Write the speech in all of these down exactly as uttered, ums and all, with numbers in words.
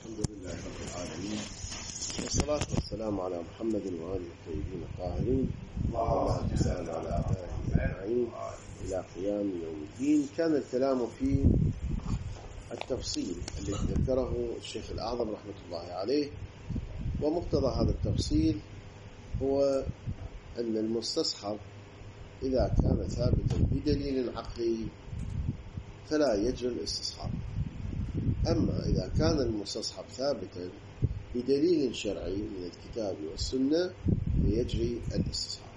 الحمد لله رب العالمين، والصلاة والسلام على محمد وآله الطيبين الطاهرين، اللهم صل على أعدائه أجمعين إلى قيام يوم الدين. كان الكلام في التفصيل الذي ذكره الشيخ الأعظم رحمة الله عليه، ومقتضى هذا التفصيل هو أن المستصحب إذا كان ثابتا بدليل عقلي فلا يجري الاستصحاب، أما إذا كان المستصحب ثابتا بدليل شرعي من الكتاب والسنة فيجري الاستصحاب.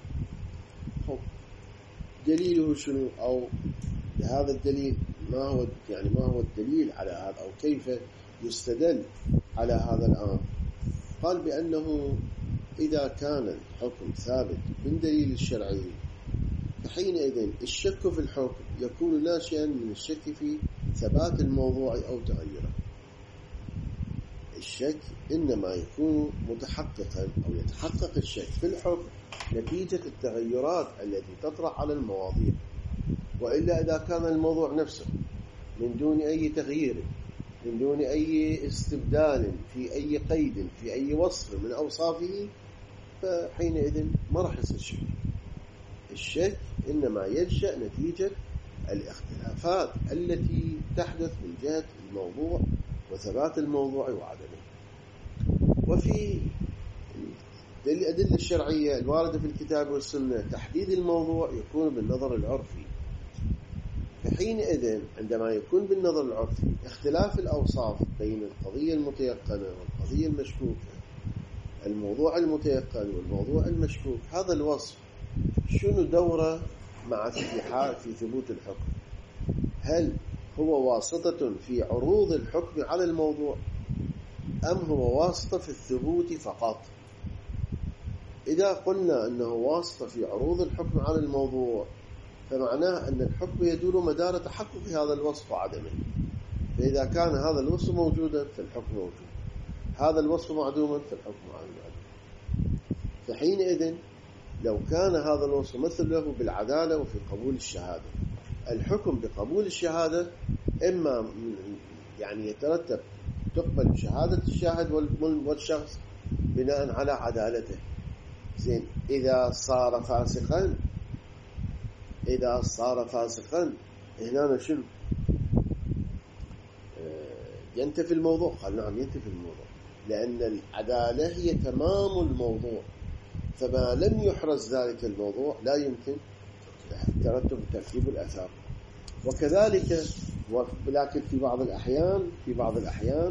دليله شنو؟ أو هذا الدليل ما هو يعني ما هو الدليل على هذا، أو كيف يستدل على هذا الأمر؟ قال بأنه إذا كان الحكم ثابت من دليل الشرعي فحينئذ الشك في الحكم يكون ناشئا من الشك في ثبات الموضوع أو تغيره. الشك إنما يكون متحققا أو يتحقق الشك في الحكم نتيجة التغيرات التي تطرح على المواضيع، وإلا إذا كان الموضوع نفسه من دون أي تغيير، من دون أي استبدال في أي قيد في أي وصف من أوصافه، فحينئذ ما راح يصير شك. الشك إنما ينشأ نتيجة الاختلافات التي تحدث من جهة الموضوع وثبات الموضوع وعدمه. وفي الأدلة الشرعية الواردة في الكتاب والسنة تحديد الموضوع يكون بالنظر العرفي، فحينئذ عندما يكون بالنظر العرفي اختلاف الأوصاف بين القضية المتيقنة والقضية المشكوكة، الموضوع المتيقن والموضوع المشكوك، هذا الوصف شنو دوره مع في في ثبوت الحكم؟ هل هو واسطة في عروض الحكم على الموضوع، أم هو واسطة في الثبوت فقط؟ إذا قلنا أنه واسطة في عروض الحكم على الموضوع فمعناه أن الحكم يدور مدار تحقق هذا الوصف وعدمه. فإذا كان هذا الوصف موجودا فالحكم موجود، هذا الوصف معدوما فالحكم معدوم. فحينئذ لو كان هذا الوصف مثل له بالعدالة وفي قبول الشهادة، الحكم بقبول الشهادة إما يعني يترتب تقبل شهادة الشاهد والشخص بناء على عدالته. زين، إذا صار فاسقا إذا صار فاسقا هنا شنو؟ ينتفي الموضوع؟ قال نعم ينتفي الموضوع، لأن العدالة هي تمام الموضوع، فما لم يحرز ذلك الموضوع لا يمكن ترتب ترتيب الأثار. وكذلك ولكن في بعض الأحيان في بعض الأحيان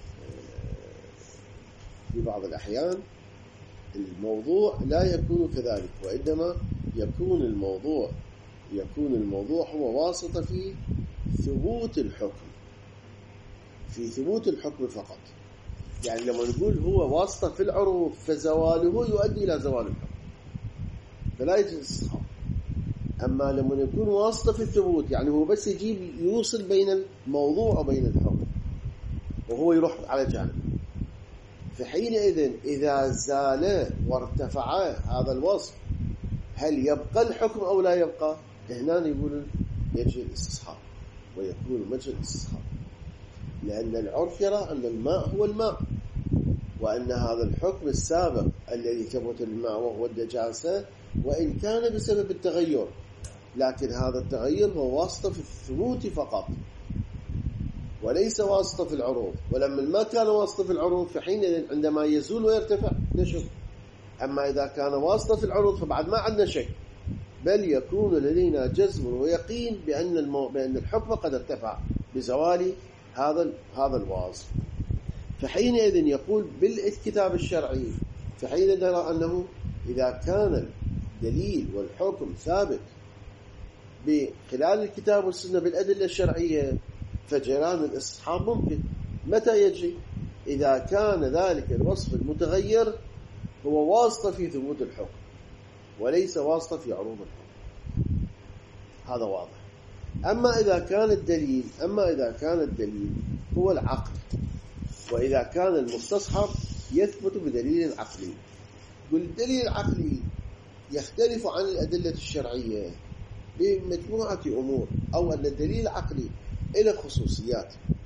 في بعض الأحيان الموضوع لا يكون كذلك، وإنما يكون الموضوع يكون الموضوع هو واسطة في ثبوت الحكم في ثبوت الحكم فقط. يعني لما نقول هو واسطة في العروض فزواله يؤدي إلى زوال الحكم فلا يجوز الاستصحاب. أما لما يكون واسطة في الثبوت يعني هو بس يجيب يوصل بين الموضوع وبين الحكم وهو يروح على جانب، فحينئذ إذا زال وارتفع هذا الوصف هل يبقى الحكم أو لا يبقى؟ هنا يقولون يجري الاستصحاب ويكون مجرى الاستصحاب، لأن العرف يرى أن الماء هو الماء، وأن هذا الحكم السابق الذي ثبت الماء وهو النجاسة وإن كان بسبب التغير، لكن هذا التغير هو واسطة في الثبوت فقط وليس واسطة في العروض. ولما الماء كان واسطة في العروض فحينئذ عندما يزول ويرتفع نشك. أما إذا كان واسطة في العروض فبعد ما عندنا شك، بل يكون لدينا جزم ويقين بأن المو... بأن الحكم قد ارتفع بزوال هذا هذا الواصف. فحينئذ يقول بالكتاب الشرعي، فحينئذ نرى أنه إذا كان الدليل والحكم ثابت بخلال الكتاب والسنة بالأدلة الشرعية فجران الاستصحاب ممكن. متى يجري؟ إذا كان ذلك الوصف المتغير هو واسطة في ثبوت الحكم وليس واسطة في عروض الحكم، هذا واضح. أما إذا كان الدليل أما إذا كان الدليل هو العقل، وإذا كان المستصحب يثبت بدليل عقلي، والدليل العقلي يختلف عن الأدلة الشرعية بمجموعة أمور، أو أن الدليل العقلي له خصوصيات.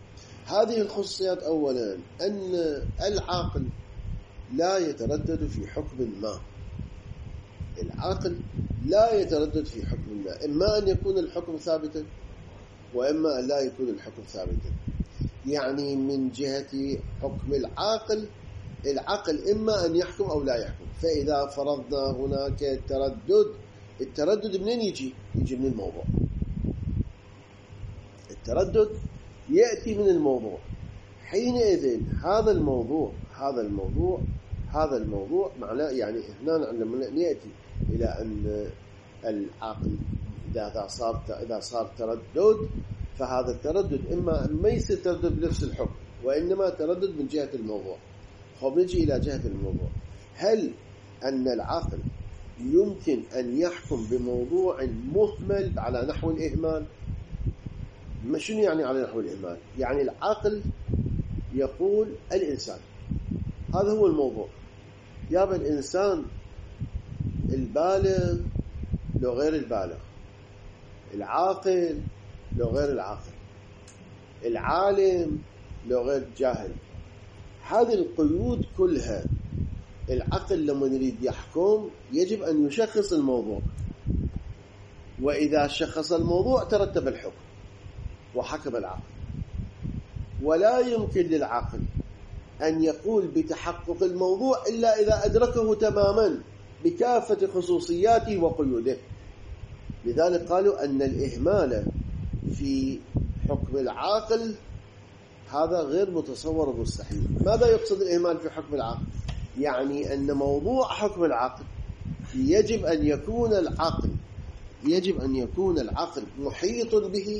هذه الخصوصيات أولا أن العاقل لا يتردد في حكم ما، العاقل لا يتردد في حكم ما، إما أن يكون الحكم ثابتا وإما أن لا يكون الحكم ثابتا. يعني من جهة حكم العاقل، العقل إما أن يحكم أو لا يحكم. فإذا فرضنا هناك تردد، التردد منين يجي؟ يجي من الموضوع. التردد يأتي من الموضوع. حينئذ هذا الموضوع هذا الموضوع هذا الموضوع معناه يعني هنا لما نأتي إلى أن العقل إذا صار إذا صار تردد، فهذا التردد إما ما يصير تردد بنفس الحكم، وإنما تردد من جهة الموضوع. خب نجي إلى جهة الموضوع. هل أن العقل يمكن أن يحكم بموضوع مهمل على نحو الإهمال؟ ما شنو يعني على نحو الإهمال؟ يعني العقل يقول الإنسان هذا هو الموضوع، يابا الإنسان البالغ لو غير البالغ، العاقل لو غير العاقل، العالم لو غير الجاهل. هذه القيود كلها العقل لما يريد يحكم يجب أن يشخص الموضوع، وإذا شخص الموضوع ترتب الحكم وحكم العقل. ولا يمكن للعقل أن يقول بتحقق الموضوع إلا إذا أدركه تماما بكافة خصوصياته وقيوده. لذلك قالوا أن الإهمال في حكم العاقل هذا غير متصور ومستحيل. ماذا يقصد الإهمال في حكم العقل؟ يعني أن موضوع حكم العقل يجب أن يكون العقل يجب أن يكون العقل محيط به،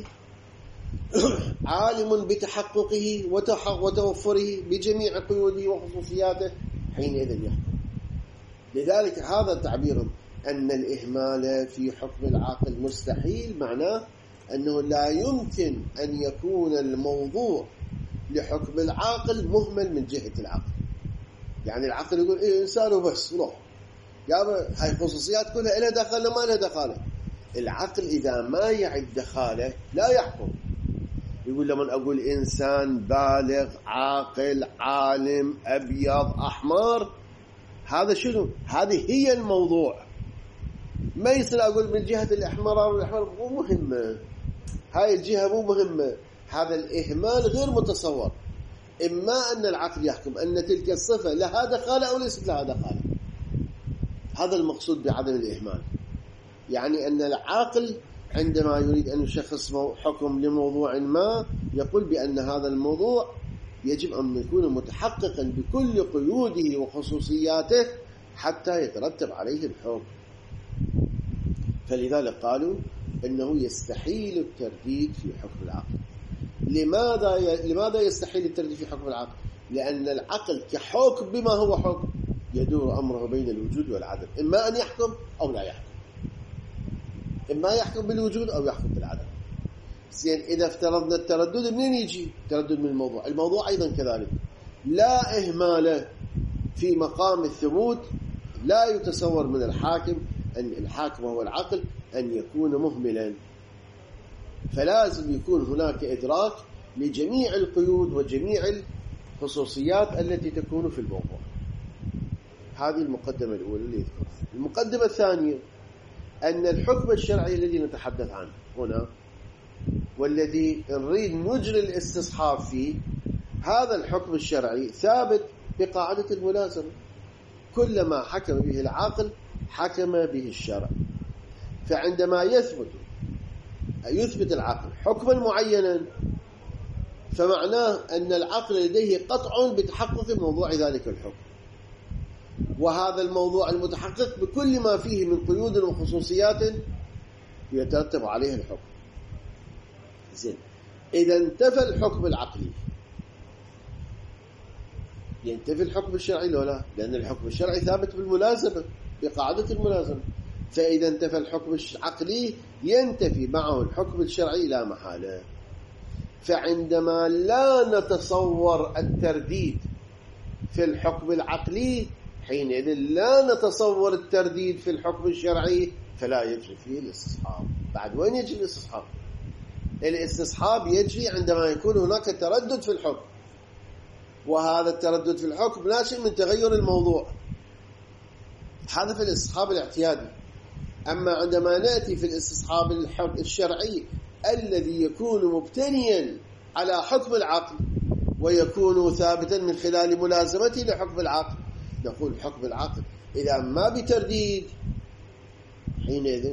عالم بتحققه وتوفره بجميع قيوده وخصوصياته، حينئذ يحكم. لذلك هذا التعبير أن الإهمال في حكم العقل مستحيل معناه أنه لا يمكن أن يكون الموضوع لحكم العقل مهمل من جهة العقل. يعني العقل يقول إيه إنسان وبس روح، يابا هاي خصوصيات كلها إلها دخل ما لها دخالة. العقل إذا ما يعد دخالة لا يحكم. يقول لما أقول إنسان بالغ عاقل عالم أبيض أحمر، هذا شنو؟ هذه هي الموضوع. ما يصير أقول من جهة الإحمرار والإحمر مو مهمة، هاي الجهة مو مهمة. هذا الإهمال غير متصور. إما أن العقل يحكم أن تلك الصفة لها دخالة أو ليست لها دخالة. هذا المقصود بعدم الإهمال. يعني أن العقل عندما يريد أن يشخص حكم لموضوع ما يقول بأن هذا الموضوع يجب أن يكون متحققا بكل قيوده وخصوصياته حتى يترتب عليه الحكم. فلذلك قالوا إنه يستحيل الترديد في حكم العقل. لماذا ي... لماذا يستحيل الترديد في حكم العقل؟ لأن العقل كحكم بما هو حكم يدور أمره بين الوجود والعدم، إما أن يحكم أو لا يحكم، إما يحكم بالوجود أو يحكم بالعدم. زين إذا افترضنا التردد منين يجي؟ التردد من الموضوع. الموضوع أيضا كذلك لا إهمال في مقام الثبوت. لا يتصور من الحاكم أن الحاكم هو العقل أن يكون مهملا، فلازم يكون هناك إدراك لجميع القيود وجميع الخصوصيات التي تكون في الموضوع. هذه المقدمة الأولى اللي يذكرها. المقدمة الثانية أن الحكم الشرعي الذي نتحدث عنه هنا والذي نريد نجري الاستصحاب فيه، هذا الحكم الشرعي ثابت بقاعدة الملازمة. كلما حكم به العقل حكم به الشرع. فعندما يثبت يثبت العقل حكما معينا فمعناه أن العقل لديه قطع بتحقق موضوع ذلك الحكم، وهذا الموضوع المتحقق بكل ما فيه من قيود وخصوصيات يترتب عليه الحكم. زين إذا انتفى الحكم العقلي ينتفي الحكم الشرعي لو لا؟ لأن الحكم الشرعي ثابت بالملازمة بقاعدة الملازمة. فإذا انتفى الحكم العقلي ينتفي معه الحكم الشرعي لا محالة. فعندما لا نتصور الترديد في الحكم العقلي حينئذ لا نتصور الترديد في الحكم الشرعي، فلا يجري فيه الاستصحاب. بعد وين يجري الاستصحاب؟ الاستصحاب يجري عندما يكون هناك تردد في الحكم، وهذا التردد في الحكم ناشئ من تغير الموضوع. هذا في الاستصحاب الاعتيادي. أما عندما نأتي في الاستصحاب الشرعي الذي يكون مبتنيا على حكم العقل ويكون ثابتا من خلال ملازمته لحكم العقل، نقول حكم العقل إذا ما بترديد حينئذ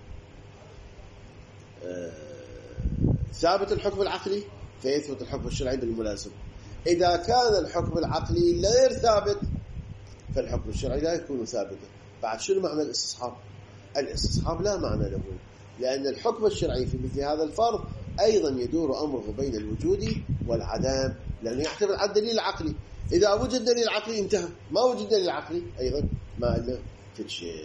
ثابت الحكم العقلي فيثبت الحكم الشرعي بالملازمة. إذا كان الحكم العقلي غير ثابت فالحكم الشرعي لا يكون ثابتا. بعد شنو معنى الاستصحاب؟ الاستصحاب لا معنى له، لأن الحكم الشرعي في مثل هذا الفرض أيضا يدور أمره بين الوجود والعدم، لأنه يعتمد على الدليل العقلي. إذا وجد دليل عقلي انتهى، ما وجد دليل عقلي أيضا ما له في شيء.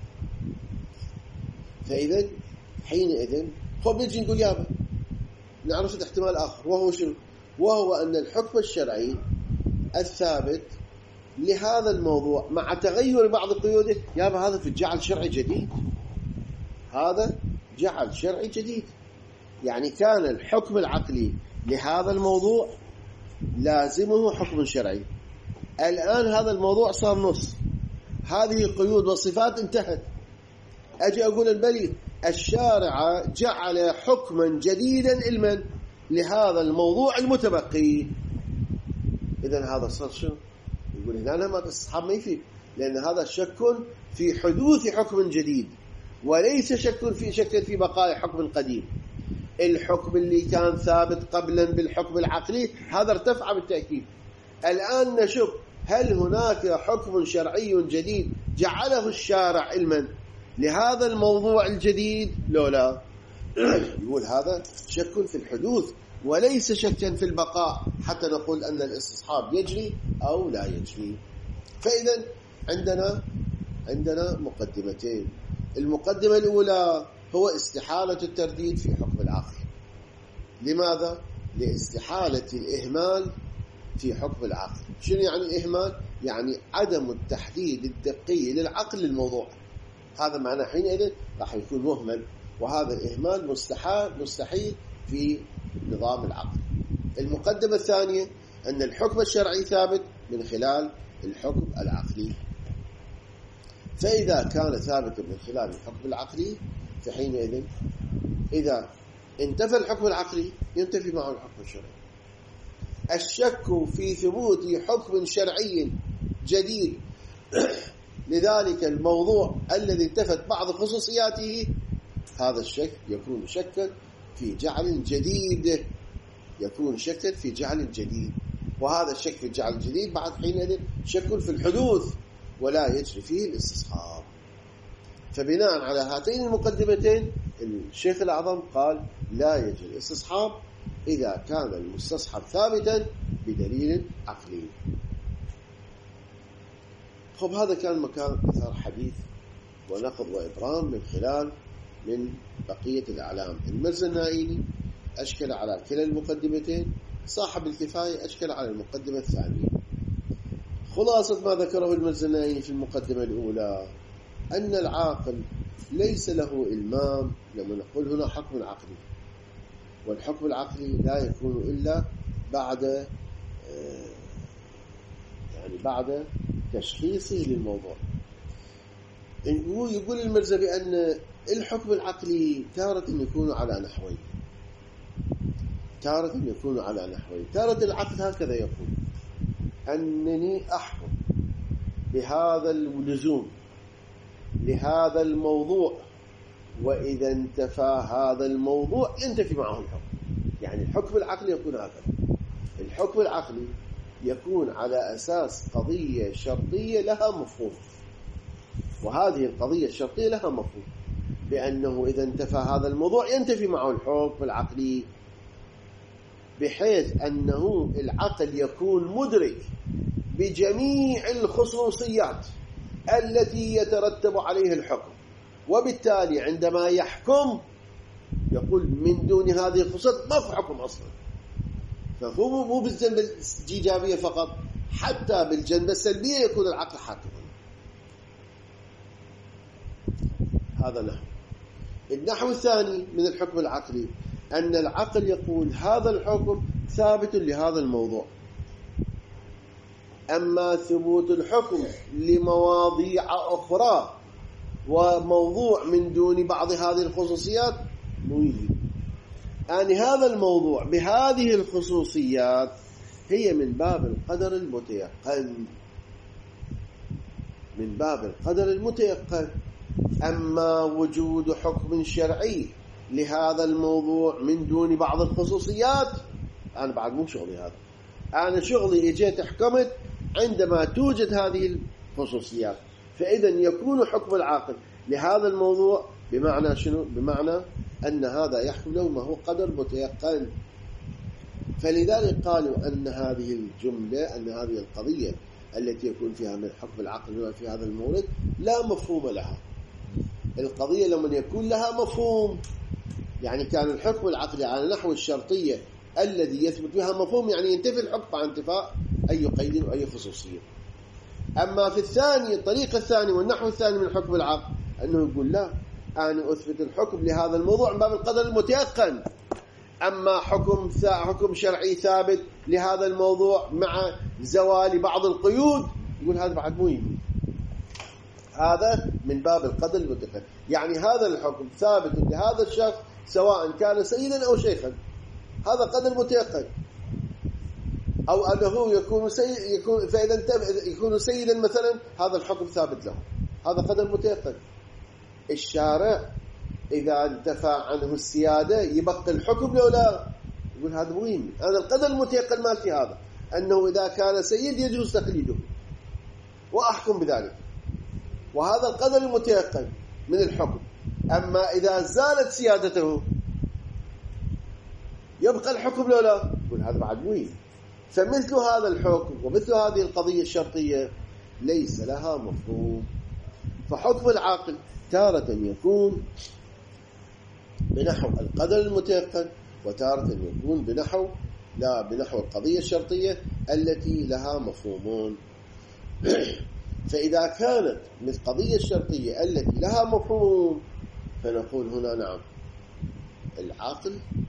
فإذا حينئذ خب نجي نقول يابا نعرف الاحتمال آخر، وهو شنو؟ وهو أن الحكم الشرعي الثابت لهذا الموضوع مع تغير بعض قيوده، يابا هذا في جعل شرعي جديد، هذا جعل شرعي جديد. يعني كان الحكم العقلي لهذا الموضوع لازمه حكم شرعي، الآن هذا الموضوع صار نص، هذه القيود والصفات انتهت، أجي أقول البليغ الشارع جعل حكما جديدا علما لهذا الموضوع المتبقي. إذن هذا صار شو؟ يقول هنا ما الاستصحاب ما يفيد، لأن هذا شك في حدوث حكم جديد وليس شك في شك في بقاء حكم قديم. الحكم اللي كان ثابت قبلا بالحكم العقلي هذا ارتفع بالتأكيد. الآن نشوف هل هناك حكم شرعي جديد جعله الشارع علما لهذا الموضوع الجديد؟ لا لا يقول هذا شك في الحدوث وليس شكا في البقاء حتى نقول أن الاستصحاب يجري أو لا يجري. فإذا عندنا عندنا مقدمتين. المقدمة الأولى هو استحالة الترديد في حكم العقل. لماذا؟ لاستحالة الإهمال في حكم العقل. شنو يعني الإهمال؟ يعني عدم التحديد الدقيق للعقل للموضوع، هذا معناه حينئذ راح يكون مهمل، وهذا الإهمال مستحيل مستحيل في نظام العقل. المقدمة الثانية أن الحكم الشرعي ثابت من خلال الحكم العقلي، فإذا كان ثابتا من خلال الحكم العقلي فحينئذ إذا انتفى الحكم العقلي ينتفي معه الحكم الشرعي. الشك في ثبوت حكم شرعي جديد لذلك الموضوع الذي انتفت بعض خصوصياته، هذا الشك يكون شكا في جعل جديد، يكون شكا في جعل جديد، وهذا الشك في الجعل الجديد بعد حينئذ شك في الحدوث ولا يجري فيه الاستصحاب. فبناء على هاتين المقدمتين الشيخ الأعظم قال لا يجري الاستصحاب إذا كان المستصحب ثابتا بدليل عقلي. خب هذا كان مكان أثار حديث ونقض وإبرام من خلال من بقية الأعلام. المرزا النائيني أشكل على كلا المقدمتين، صاحب الكفاية أشكل على المقدمة الثانية. خلاصة ما ذكره المرزا النائيني في المقدمة الأولى أن العاقل ليس له إلمام لما نقول هنا حكم عقلي، والحكم العقلي لا يكون إلا بعد يعني بعد تشخيصه للموضوع. يقول المرزا بأن الحكم العقلي تارة يكون على نحوين، تارة يكون على نحوين. تارة العقل هكذا يقول أنني أحكم بهذا اللزوم لهذا الموضوع، وإذا انتفى هذا الموضوع ينتفي معه الحكم. يعني الحكم العقلي يكون هكذا. الحكم العقلي يكون على أساس قضية شرطية لها مفهوم، وهذه القضية الشرطية لها مفهوم بأنه إذا انتفى هذا الموضوع ينتفي معه الحكم العقلي، بحيث أنه العقل يكون مدرك بجميع الخصوصيات التي يترتب عليها الحكم، وبالتالي عندما يحكم يقول من دون هذه الخصوصيات ما في حكم أصلا. فهو مو بالجنبة الإيجابية فقط، حتى بالجنبة السلبية يكون العقل حاكما. هذا نحو. النحو الثاني من الحكم العقلي أن العقل يقول هذا الحكم ثابت لهذا الموضوع. أما ثبوت الحكم لمواضيع أخرى وموضوع من دون بعض هذه الخصوصيات مو يجي. يعني هذا الموضوع بهذه الخصوصيات هي من باب القدر المتيقن، من باب القدر المتيقن. أما وجود حكم شرعي لهذا الموضوع من دون بعض الخصوصيات، أنا بعد مو شغلي هذا. أنا شغلي إجيت حكمت عندما توجد هذه الخصوصيات، فإذا يكون حكم العاقل لهذا الموضوع بمعنى شنو؟ بمعنى أن هذا يحكم له ما هو قدر متيقن. فلذلك قالوا أن هذه الجملة، أن هذه القضية التي يكون فيها من حكم العقل في هذا المورد لا مفهوم لها. القضية لما يكون لها مفهوم، يعني كان الحكم العقلي على نحو الشرطية الذي يثبت بها مفهوم، يعني ينتفي الحكم مع انتفاء أي قيد وأي خصوصية. أما في الثاني، الطريقة الثانية والنحو الثاني من حكم العقل، أنه يقول لا، أنا أثبت الحكم لهذا الموضوع من باب القدر المتيقن. أما حكم حكم شرعي ثابت لهذا الموضوع مع زوال بعض القيود، يقول هذا بعد مو يمين. هذا من باب القدر المتيقن، يعني هذا الحكم ثابت لهذا الشخص سواء كان سيدا أو شيخا، هذا قدر متيقن. أو أنه يكون سيد، يكون فإذا يكون سيدا مثلا، هذا الحكم ثابت له، هذا قدر متيقن. الشارع إذا انتفى عنه السيادة يبقى الحكم لو لا، يقول هذا مهم. هذا القدر المتيقن مالتي هذا، أنه إذا كان سيد يجوز تقليده وأحكم بذلك، وهذا القدر المتيقن من الحكم. أما إذا زالت سيادته يبقى الحكم لو لا، يقول هذا بعد مهم. فمثل هذا الحكم ومثل هذه القضية الشرطية ليس لها مفهوم. فحكم العاقل تارة يكون بنحو القدر المتيقن، وتارة يكون بنحو لا بنحو القضية الشرطية التي لها مفهومون. فإذا كانت من القضية الشرطية التي لها مفهوم، فنقول هنا نعم العاقل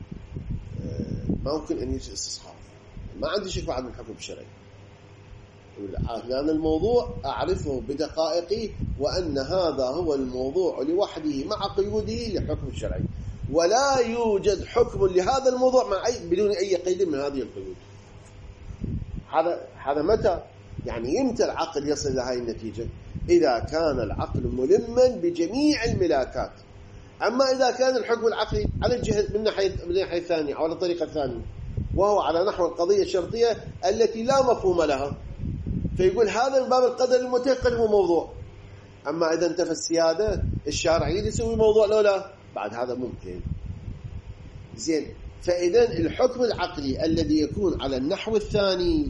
ما ممكن أن يجي استصحاب، ما عندي شك بعد من الحكم الشرعي، لأن الموضوع أعرفه بدقائقه، وأن هذا هو الموضوع لوحده مع قيوده للحكم الشرعي، ولا يوجد حكم لهذا الموضوع مع أي بدون أي قيد من هذه القيود. هذا هذا متى؟ يعني إمتى العقل يصل إلى هذه النتيجة؟ إذا كان العقل ملما بجميع الملاكات. أما إذا كان الحكم العقلي على الجهة من ناحية من الناحية الثانية أو على الطريقة الثانية، وهو على نحو القضية الشرطية التي لا مفهوم لها، فيقول هذا من باب القدر المتيقن هو موضوع. أما إذا انتفى السيادة الشارعية يسوي موضوع لو لا، بعد هذا ممكن. زين، فإذا الحكم العقلي الذي يكون على النحو الثاني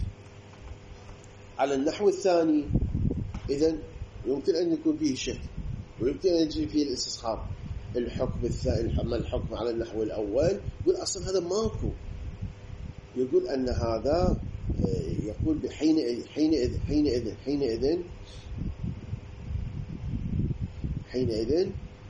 على النحو الثاني إذن يمكن أن يكون فيه شك، ويمكن أن يجري فيه الاستصحاب. الحكم الثاني، أما الحكم على النحو الأول يقول أصلا هذا ماكو، يقول أن هذا يقول بحين حينئذ حينئذ حينئذ حينئذ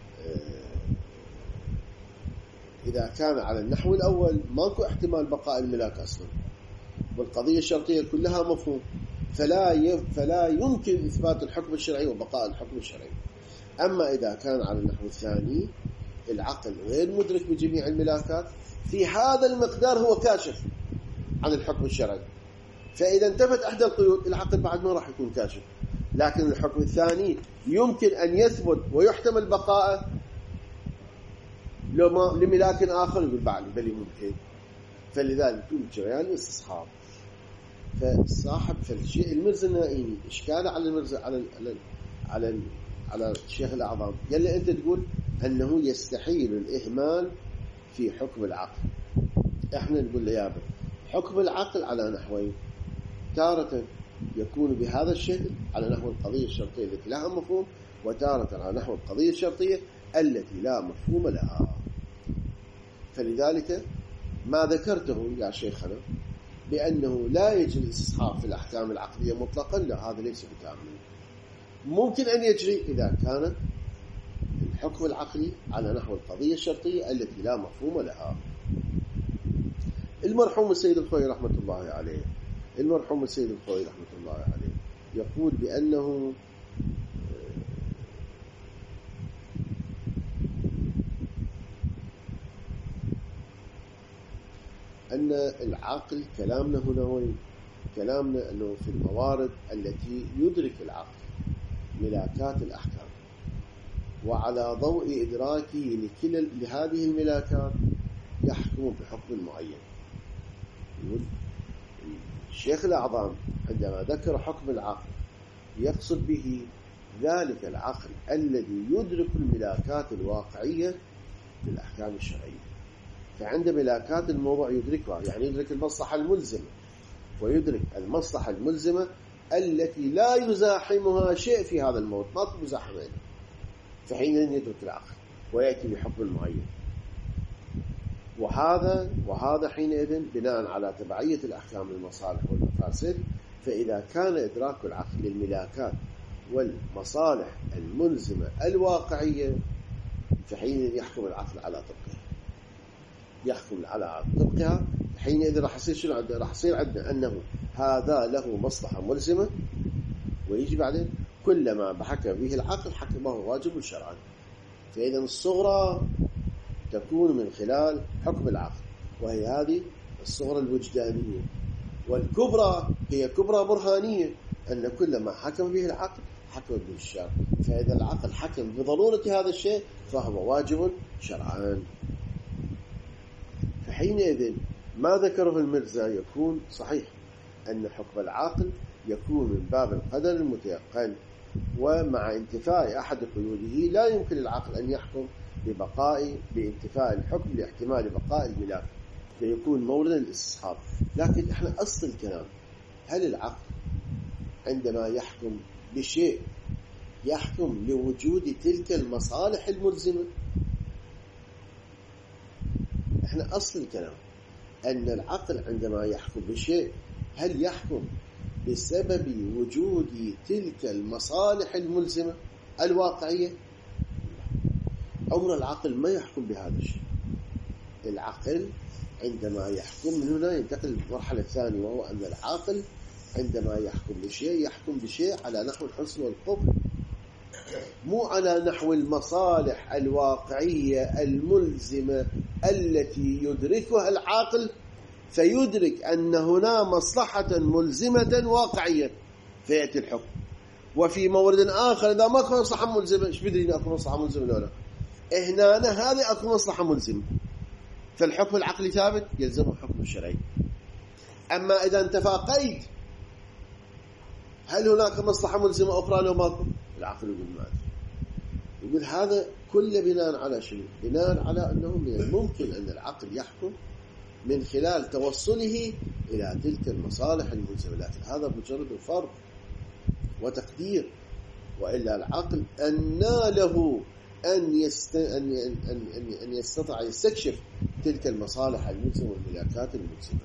إذا كان على النحو الأول ماكو احتمال بقاء الملاك أصلا، والقضية الشرطية كلها مفهوم، فلا فلا يمكن إثبات الحكم الشرعي وبقاء الحكم الشرعي. أما إذا كان على النحو الثاني العقل غير مدرك بجميع الملاكات، في هذا المقدار هو كاشف عن الحكم الشرعي، فإذا انتفت إحدى القيود العقل بعد ما راح يكون كاشف. لكن الحكم الثاني يمكن أن يثبت ويحتمل بقاءه لملاك آخر، يقول بعد بل ممكن. فلذلك يكون جريان الاستصحاب. فصاحب فالشيء المرزا النائمي إشكاله على المرزا على على على على الشيخ الأعظم، قال أنت تقول أنه يستحيل الإهمال في حكم العقل. إحنا نقول له يا بل حكم العقل على نحوين، تارة يكون بهذا الشكل على نحو القضية الشرطية التي لها مفهوم، وتارة على نحو القضية الشرطية التي لا مفهوم لها. فلذلك ما ذكرته يا شيخنا بأنه لا يجري الاستصحاب في الأحكام العقلية مطلقا، لا، هذا ليس بتأمل. ممكن أن يجري إذا كانت الحكم العقلي على نحو القضية الشرطية التي لا مفهوم لها. المرحوم السيد الخوئي رحمة الله عليه المرحوم السيد الخوئي رحمة الله عليه يقول بأنه أن العقل كلامنا هنا وين؟ كلامنا أنه في الموارد التي يدرك العقل ملاكات الأحكام، وعلى ضوء إدراكه لكل لهذه الملاكات يحكم بحكم معين. يقول الشيخ الأعظم عندما ذكر حكم العقل يقصد به ذلك العقل الذي يدرك الملاكات الواقعية للأحكام الشرعية. فعند ملاكات الموضوع يدركها، يعني يدرك المصلحة الملزمة، ويدرك المصلحة الملزمة التي لا يزاحمها شيء في هذا الموضوع، ما تكون مزاحمة، فحينئذ يدرك العقل ويأتي بحكم معين. وهذا وهذا حينئذ بناء على تبعية الأحكام المصالح والمفاسد. فإذا كان إدراك العقل للملاكات والمصالح الملزمة الواقعية فحينئذ يحكم العقل على طبقها يحكم على طبقها حينئذ راح يصير شنو عندنا؟ راح يصير عندنا أنه هذا له مصلحة ملزمة، ويجي بعدين كلما بحكم به العقل حكمه واجب شرعا. فإذا الصغرى تكون من خلال حكم العقل، وهي هذه الصغرى الوجدانية، والكبرى هي كبرى برهانية، أن كل ما حكم به العقل حكم به الشرع. فإذا العقل حكم بضرورة هذا الشيء فهو واجب شرعا. فحينئذ ما ذكره المرزا يكون صحيح، أن حكم العقل يكون من باب القدر المتيقن، ومع انتفاء أحد قيوده لا يمكن العقل أن يحكم ببقاء بانتفاء الحكم لاحتمال بقاء الملاك، فيكون موردا للاستصحاب. لكن احنا أصل الكلام، هل العقل عندما يحكم بشيء يحكم لوجود تلك المصالح الملزمة؟ احنا أصل الكلام أن العقل عندما يحكم بشيء هل يحكم بسبب وجود تلك المصالح الملزمة الواقعية؟ عمر العقل ما يحكم بهذا الشيء. العقل عندما يحكم، من هنا ينتقل للمرحلة الثانية، وهو أن العقل عندما يحكم بشيء يحكم بشيء على نحو الحسن والقبح، مو على نحو المصالح الواقعية الملزمة التي يدركها العاقل، فيدرك أن هنا مصلحة ملزمة واقعية فيأتي الحكم. وفي مورد آخر إذا ما كان مصلحة ملزمة، إيش بدري إن أكون مصلحة ملزمة ولا لا؟ هنا هذه أكون مصلحة ملزمة، فالحكم العقلي ثابت يلزمه الحكم الشرعي. أما إذا انتفى قيد، هل هناك مصلحة ملزمة أخرى لو ماكو؟ العقل يقول ما أدري. يقول هذا كله بناء على شنو؟ بناء على أنه من الممكن أن العقل يحكم من خلال توصله إلى تلك المصالح الملزمة، لكن هذا مجرد فرض وتقدير، وإلا العقل أن له أن, يست... أن... أن... أن... أن يستطيع يستكشف تلك المصالح الملزمة والملاكات الملزمة.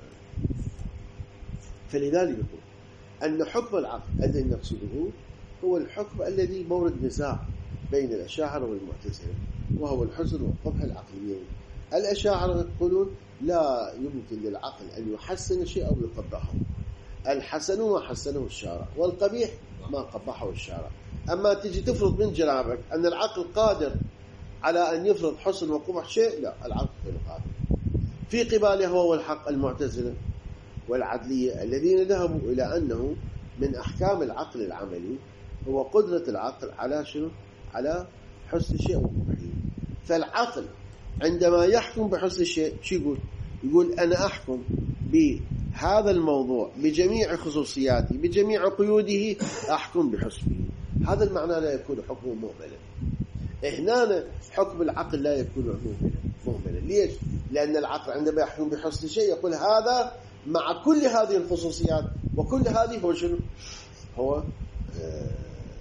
فلذلك يقول أن حكم العقل الذي نقصده هو الحكم الذي مورد نزاع بين الأشاعرة والمعتزلة، وهو الحسن والقبح العقليين. الأشاعرة يقولون لا يمكن للعقل أن يحسن شيء أو يقبحه، الحسن ما حسنه الشارع، والقبيح ما قبحه الشارع. أما تجي تفرض من جنابك أن العقل قادر على أن يفرض حسن وقبح شيء، لا، العقل غير قادر. في قباله هو الحق المعتزلة والعدلية الذين ذهبوا إلى أنه من أحكام العقل العملي هو قدرة العقل على شنو؟ على حسن الشيء وقبحه. فالعقل عندما يحكم بحسن الشيء شو يقول؟ يقول أنا أحكم بهذا الموضوع بجميع خصوصياته بجميع قيوده، أحكم بحسنه. هذا المعنى لا يكون حكمه مهملا. هنا حكم العقل لا يكون مهملا. ليش؟ لأن العقل عندما يحكم بحسن الشيء يقول هذا مع كل هذه الخصوصيات وكل هذه هو شنو؟ هو آه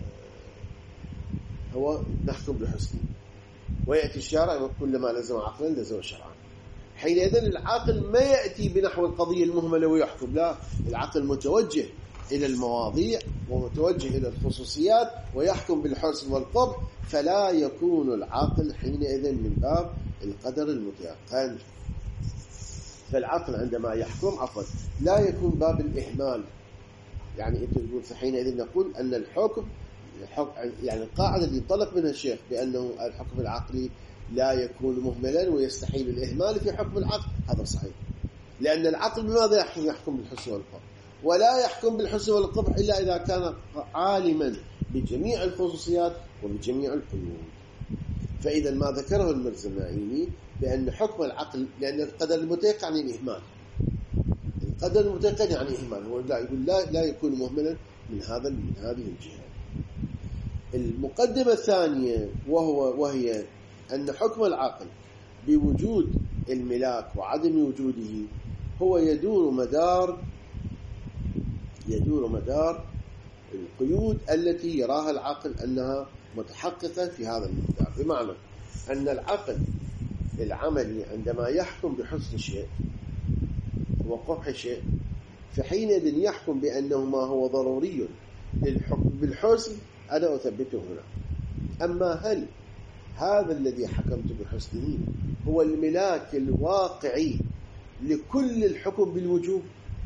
هو نحكم بحسنه. ويأتي الشارع يقول كل ما لزم عقلا لزم شرعا. حينئذ العقل ما يأتي بنحو القضية المهملة ويحكم، لا، العقل متوجه إلى المواضيع ومتوجه إلى الخصوصيات ويحكم بالحسن والقبح، فلا يكون العقل حينئذ من باب القدر المتيقن. فالعقل عندما يحكم عفوا لا يكون باب الإهمال. يعني أنت تقول حينئذ نقول أن الحكم يعني القاعدة اللي انطلق منها الشيخ بأنه الحكم العقلي لا يكون مهملا ويستحيل الإهمال في حكم العقل، هذا صحيح، لأن العقل بماذا يحكم؟ يحكم بالحسن والقبح، ولا يحكم بالحسن والقبح إلا إذا كان عالما بجميع الخصوصيات وبجميع القيود. فإذا ما ذكره المرزمائيني بأن حكم العقل، لأن القدر المتيقن يعني الإهمال، القدر المتيقن يعني إهمال، هو لا يقول لا لا يكون مهملا من هذا من هذه الجهة. المقدمة الثانية وهو وهي أن حكم العقل بوجود الملاك وعدم وجوده هو يدور مدار يدور مدار القيود التي يراها العقل أنها متحققة في هذا المقدار. بمعنى أن العقل العملي عندما يحكم بحسن شيء وقبح شيء فحينئذ يحكم بأنه ما هو ضروري للحكم بالحسن أنا أثبته هنا. أما هل هذا الذي حكمت بحسنه هو الملاك الواقعي لكل الحكم بالوجوب؟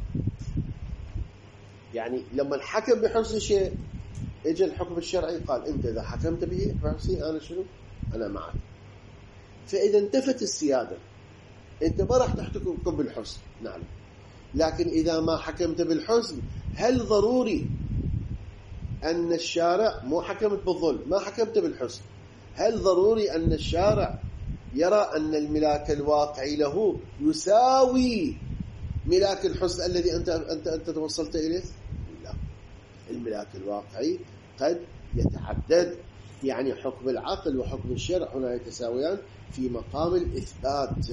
يعني لما الحكم بحسن شيء اجى الحكم الشرعي قال انت اذا حكمت به بحسن انا شنو انا معك، فاذا انتفت السياده انت ما راح تحكم بالحسن نعم، لكن اذا ما حكمت بالحسن هل ضروري ان الشارع مو حكمت بالظلم ما حكمت بالحسن هل ضروري ان الشارع يرى ان الملاك الواقعي له يساوي ملاك الحسن الذي انت انت انت توصلت اليه؟ لا، الملاك الواقعي قد يتعدد. يعني حكم العقل وحكم الشرع هنا يتساويان في مقام الإثبات،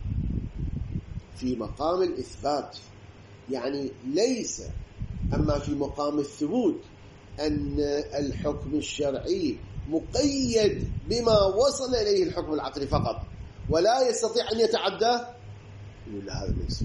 في مقام الإثبات يعني ليس. أما في مقام الثبوت أن الحكم الشرعي مقيد بما وصل إليه الحكم العقلي فقط ولا يستطيع أن يتعداه، لا هذا ليس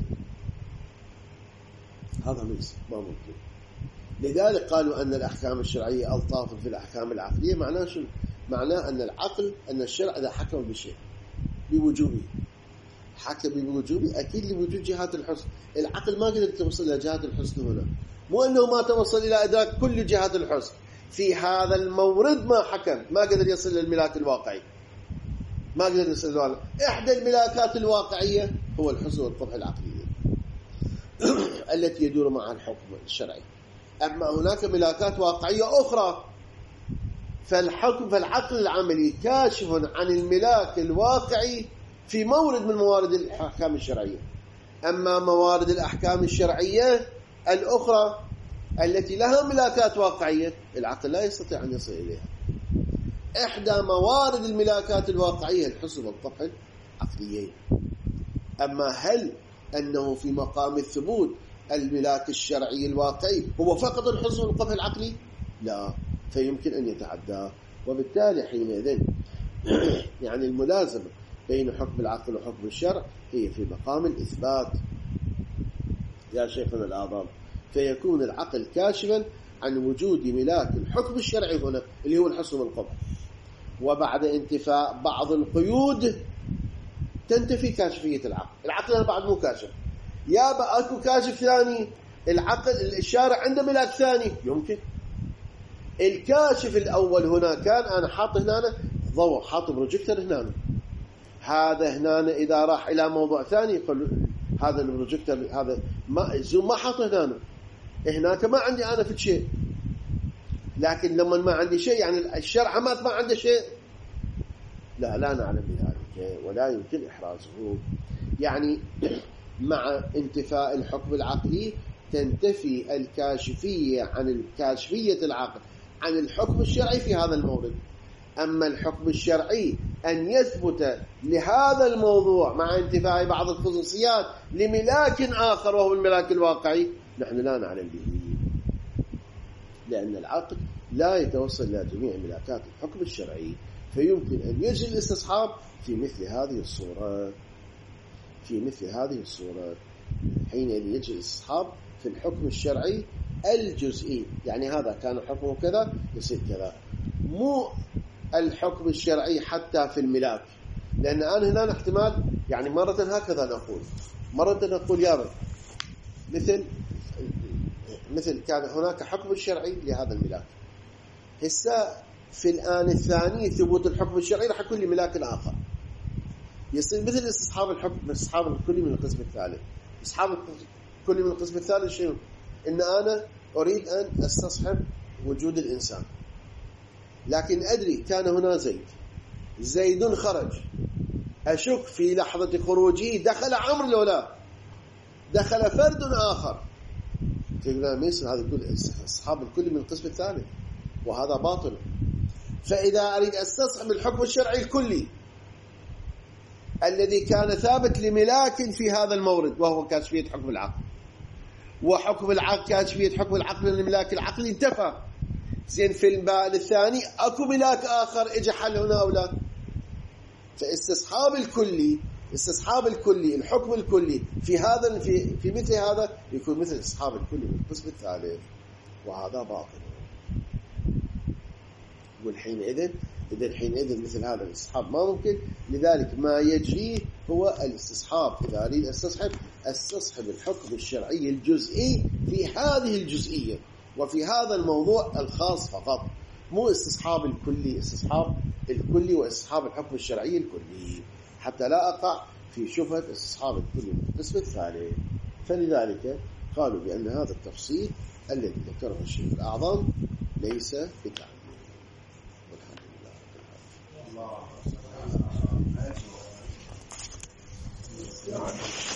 هذا ليس ما ممكن. لذلك قالوا أن الأحكام الشرعية ألطاف في الأحكام العقلية. معناه شو؟ معناه أن العقل أن الشرع إذا حكم بشيء بوجوبه حكم بوجوبه أكيد لوجود جهات الحسن. العقل ما قدر توصل إلى جهات الحسن هنا، مو أنه ما توصل إلى إدراك كل جهات الحسن في هذا المورد، ما حكم ما قدر يصل للملاك الواقعي، ما قدر يصل له. إحدى الملاكات الواقعية هو الحسن والقبح العقلية التي يدور معها الحكم الشرعي. أما هناك ملاكات واقعية أخرى فالحكم فالعقل العملي كاشف عن الملاك الواقعي في مورد من موارد الأحكام الشرعية. أما موارد الأحكام الشرعية الأخرى التي لها ملاكات واقعية العقل لا يستطيع أن يصل إليها. إحدى موارد الملاكات الواقعية الحسن والقبح العقليين. أما هل أنه في مقام الثبوت الملاك الشرعي الواقعي هو فقط الحسن والقبح العقلي؟ لا، فيمكن أن يتعدى. وبالتالي حينئذ يعني الملازمة بين حكم العقل وحكم الشرع هي في مقام الإثبات يا شيخنا الآبام، فيكون العقل كاشفا عن وجود ملاك الحكم الشرعي هنا اللي هو الحسن والقبح، وبعد انتفاء بعض القيود تنتفي كاشفية العقل. العقل بعد مو كاشف، يا بقى اكو كاشف ثاني. العقل الشارع عنده ملاك ثاني يمكن. الكاشف الأول هنا كان أنا حاط هنا ضوء، حاط بروجيكتور هنا، هذا هنا إذا راح إلى موضوع ثاني يقول هذا البروجيكتور هذا ما الزوم ما حاطه هنا، هناك ما عندي أنا في شيء. لكن لما ما عندي شيء يعني الشرع ما عنده شيء، لا لا نعلم بذلك ولا يمكن إحرازه. يعني مع انتفاء الحكم العقلي تنتفي الكاشفية عن الكاشفية العقل عن الحكم الشرعي في هذا المورد. أما الحكم الشرعي أن يثبت لهذا الموضوع مع انتفاء بعض الخصوصيات لملاك آخر وهو الملاك الواقعي نحن لا نعلم به، لأن العقل لا يتوصل إلى جميع ملاكات الحكم الشرعي، فيمكن أن يجري الاستصحاب في مثل هذه الصورة في مثل هذه الصورة حينئذ يجري الاستصحاب في الحكم الشرعي الجزئي، يعني هذا كان حكمه كذا يصير كذا، مو الحكم الشرعي حتى في الملاك. لأن أنا هنا احتمال يعني مرة هكذا نقول، مرة نقول يا رب مثل مثل كان هناك حكم شرعي لهذا الملاك، هسه في الآن الثاني ثبوت الحكم الشرعي راح يكون لملاك آخر، يصير مثل استصحاب الحكم استصحاب الكلي من القسم الثالث. استصحاب الكلي من القسم الثالث شنو؟ إن أنا أريد أن استصحب وجود الإنسان، لكن أدري كان هنا زيد، زيد خرج، أشك في لحظة خروجه دخل عمرو لو لا، دخل فرد آخر، تقول ميسر هذا يقول استصحاب الكلي من القسم الثالث، وهذا باطل. فإذا أريد أستصحب الحكم الشرعي الكلي الذي كان ثابت لملاك في هذا المورد وهو كاشفية حكم العقل، وحكم العقل كاشفية حكم العقل للملاك العقلي انتفى، زين في البال الثاني أكو ملاك آخر إجا حل هنا أو لا. فاستصحاب الكلي استصحاب الكلي الحكم الكلي في هذا في في مثل هذا يكون مثل استصحاب الكلي من القسم الثالث، وهذا باطل. والحينئذ إذا حينئذ مثل هذا الاستصحاب ما ممكن. لذلك ما يجريه هو الاستصحاب، إذا أريد استصحب استصحب الحكم الشرعي الجزئي في هذه الجزئية وفي هذا الموضوع الخاص فقط، مو استصحاب الكلي استصحاب الكلي واستصحاب الحكم الشرعي الكلي، حتى لا أقع في شبهة استصحاب الكلي من القسم الثالث. فلذلك قالوا بأن هذا التفصيل الذي ذكره الشيخ الأعظم ليس بتعليم. والحمد لله.